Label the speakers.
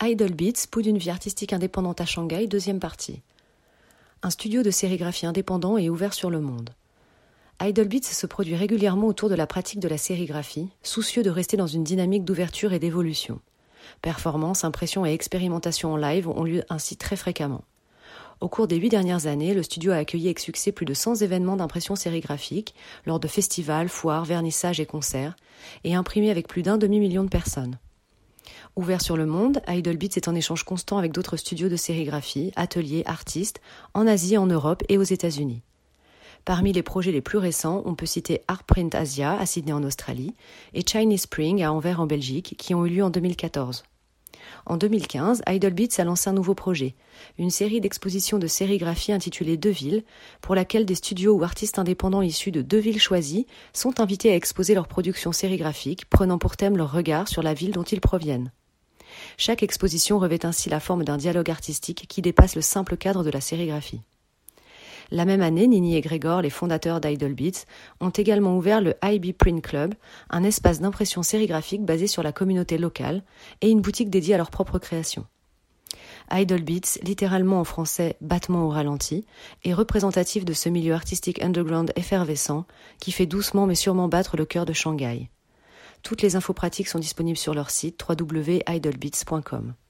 Speaker 1: Idle Beats, pouls d'une vie artistique indépendante à Shanghai, deuxième partie. Un studio de sérigraphie indépendant et ouvert sur le monde. Idle Beats se produit régulièrement autour de la pratique de la sérigraphie, soucieux de rester dans une dynamique d'ouverture et d'évolution. Performances, impressions et expérimentations en live ont lieu ainsi très fréquemment. Au cours des 8 dernières années, le studio a accueilli avec succès plus de 100 événements d'impression sérigraphique lors de festivals, foires, vernissages et concerts, et imprimé avec plus d'1 demi-million de personnes. Ouvert sur le monde, Idle Beats est en échange constant avec d'autres studios de sérigraphie, ateliers, artistes, en Asie, en Europe et aux États-Unis. Parmi les projets les plus récents, on peut citer Artprint Asia à Sydney en Australie et Chinese Spring à Anvers en Belgique qui ont eu lieu en 2014. En 2015, Idle Beats a lancé un nouveau projet, une série d'expositions de sérigraphie intitulée Deux villes, pour laquelle des studios ou artistes indépendants issus de 2 villes choisies sont invités à exposer leurs productions sérigraphiques, prenant pour thème leur regard sur la ville dont ils proviennent. Chaque exposition revêt ainsi la forme d'un dialogue artistique qui dépasse le simple cadre de la sérigraphie. La même année, Nini et Grégor, les fondateurs d'Idle Beats, ont également ouvert le IB Print Club, un espace d'impression sérigraphique basé sur la communauté locale, et une boutique dédiée à leur propre création. Idle Beats, littéralement en français « battement au ralenti », est représentatif de ce milieu artistique underground effervescent qui fait doucement mais sûrement battre le cœur de Shanghai. Toutes les infos pratiques sont disponibles sur leur site www.idlebeats.com.